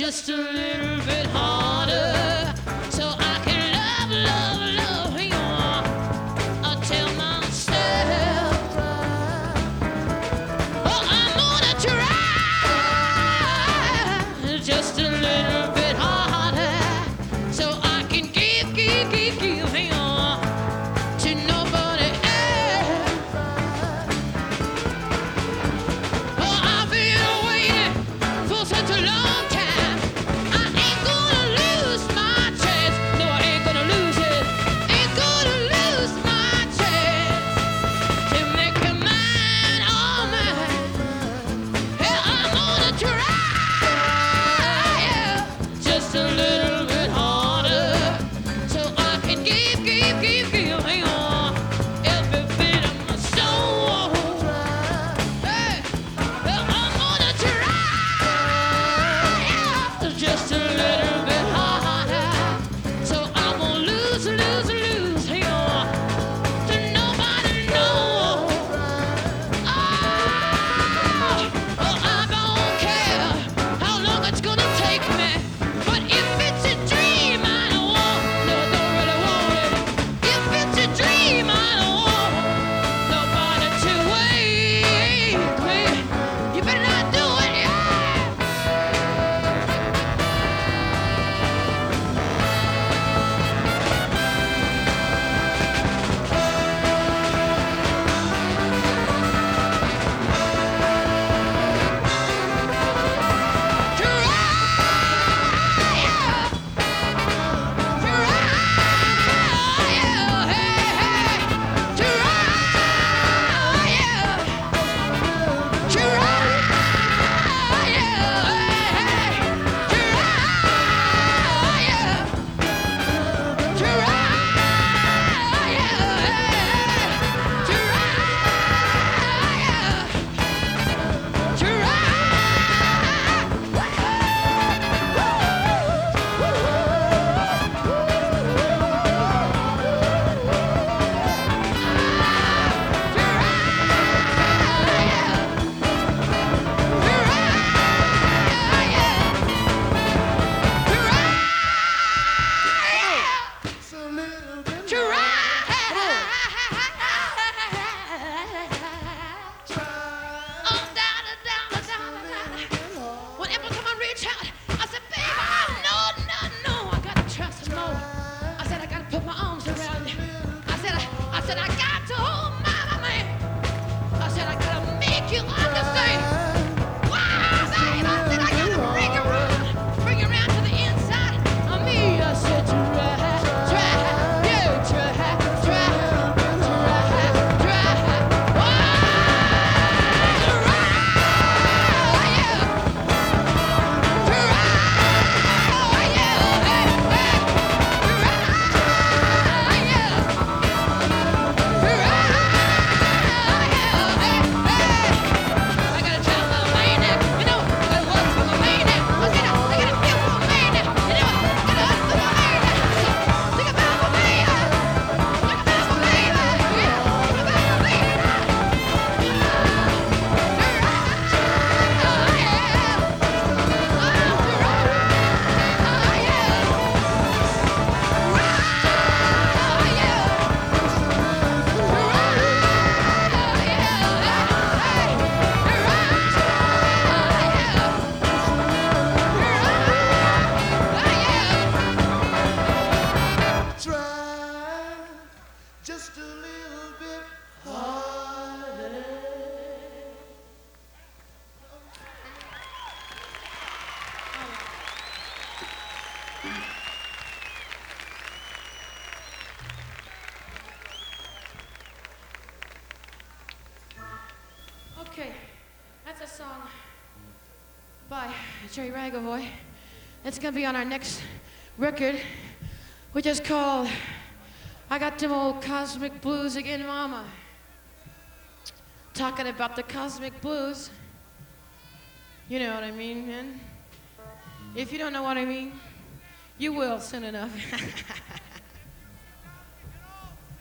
just a little bit harder, so I can love, love, love you. I tell myself, oh, I'm gonna try just a little bit harder, so I can give, give, give, give you to nobody else. Oh, I've been waiting for such a long time. I ain't gonna lose my chance. No, I ain't gonna lose it. Ain't gonna lose my chance to make you mine, all mine. Hell, I'm gonna try just a little bit harder, so I can give, give, give, give you every bit of my soul. Hey, well, I'm gonna try just a little bit harder, so I won't lose, lose, lose you to nobody know. Oh, well, I don't care how long it's gonna take me, but if it's a dream, I don't want, no, I don't really want it. If it's a dream, I don't want nobody to wake me. You better not do it, yeah. Whenever someone reach out, I said, baby, no, no, no, I gotta trust some more. I said, I gotta put my arms around you. I said, I got to hold my man. I said, I gotta make you understand. Wow, babe, I said, I gotta bring you around to the inside of me. I said, try, yeah, try. Just a little bit harder. Okay, that's a song by Jerry Ragavoy. It's gonna be on our next record, which is called I Got Them Old Cosmic Blues Again, Mama. Talking about the cosmic blues. You know what I mean, man? If you don't know what I mean, you will soon enough.